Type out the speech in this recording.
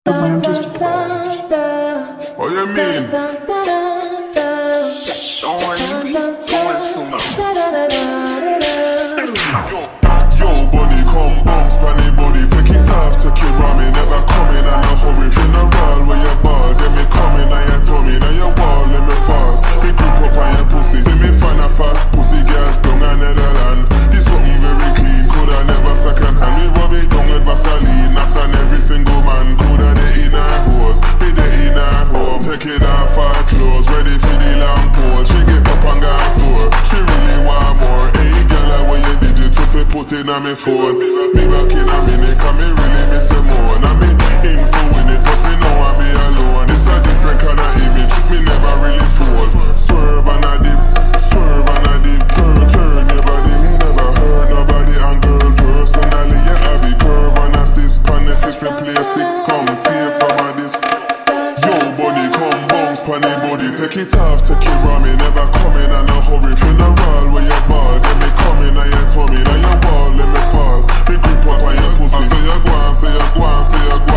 Atlantis. What you mean? Showing you be doing too much. Yo, bunny, come bounce, panny body. Take it off, take it raw, me never coming and a hurry. Funeral where you ball, then me coming and you tummy. Now you wall, let me fall. Me grip up on your pussy. See me fan a fat pussy girl, down a Netherland. This something very clean, coulda never second hand. Me rub it down with Vaseline, not on every single man. Coulda the inner hole, be the inner home. Take it off her clothes, ready for the long pole. She get up and got sore, she really want more. Hey girl, where you digit if you put in on me phone. Me back in a minute, cause me really miss you more. And me in for win it, cause me know I be alone. It's a different kind of image, me never really fall. Swerve and a dip, swerve and a dip. Girl, turn your body, me never hurt nobody. And girl, personally, you have the curve and assist. Pan the fish, we play 6, come taste some of this. Yo, bunny, come bounce, panny body. Take it off, take it raw, me never coming and a hurry. Funeral where you ball, then me coming and you tummy. Now you ball, let me fall. Me grip up on your pussy. Say you go on, say you go on, say you go on.